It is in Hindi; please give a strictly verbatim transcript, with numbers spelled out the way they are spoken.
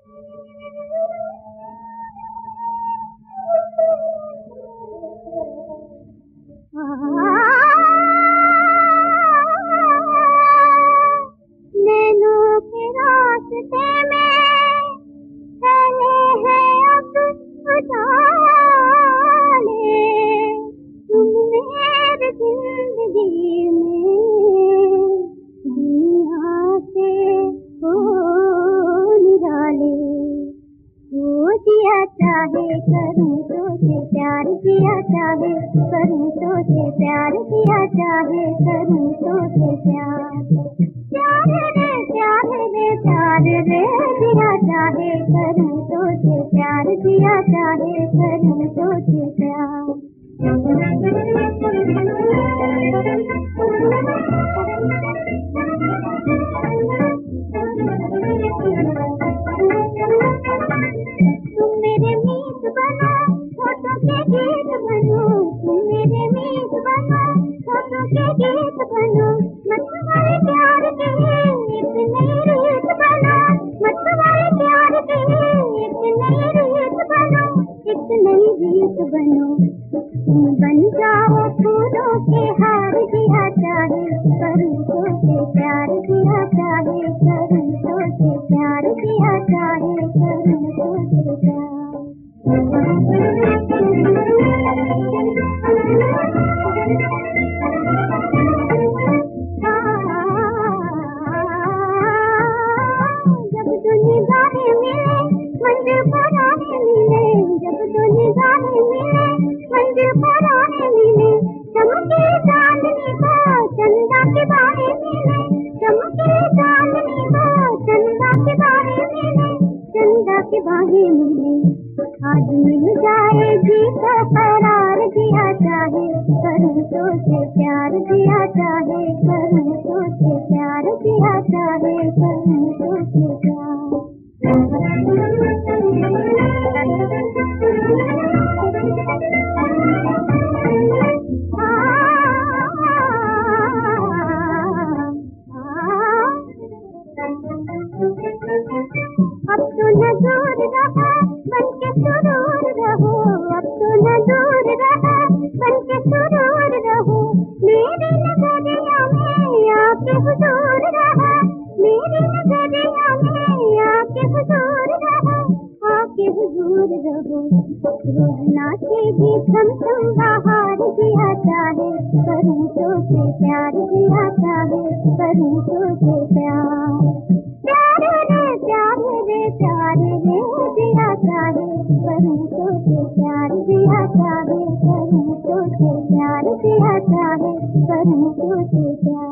किया चाहे करूं तो से प्यार किया चाहे करूं तो से प्यार किया चाहे करूं तो से प्यार प्यार रे प्यार रे प्यार रे किया चाहे करूं तो से प्यार किया चाहे करूं तो से प्यार गीत बनो मत तुम्हारे प्यार के एक नई रीत बनो मत तुम्हारे प्यार के एक नई रीत बनो एक नई रीत बनो तुम बन जाओ फूलों के हार दिया चाहे करूं तो से प्यार दिया चाहे करूं तो से प्यार दिया चाहे करूं तो से प्यार निगाहें मिले मंजिल पर आने मिले जब तो निगाहें मिले मंजिल पर आने मिले चमके चांदनी को चंदा के बाहें मिले चमके चांदनी को चंदा के बाहें मिले चंदा के बाहें मिले आज मिल जाए जी को करार दिया चाहे करूं तो से प्यार दिया चाहे करूं तो से प्यार दिया चाहे करूं तो से प्यार अब तो न दूर रहा बन के सुरूर रहो अब तो न दूर रहा बन के सुरूर रहो मेरे नजरिया में आके हुजूर रहा मेरे नजरिया में आके हुजूर रहा आके हुजूर रहो रोज नाचेगी हम तुम बाहर दिया चाहे करूं तो से प्यार दिया चाहे करूं तो से प्यार प्यार रे प्यार रे प्यार रे दिया चाहे करूं तो से प्यार दिया चाहे करूं तो से प्यार दिया चाहे करूं तो से प्यार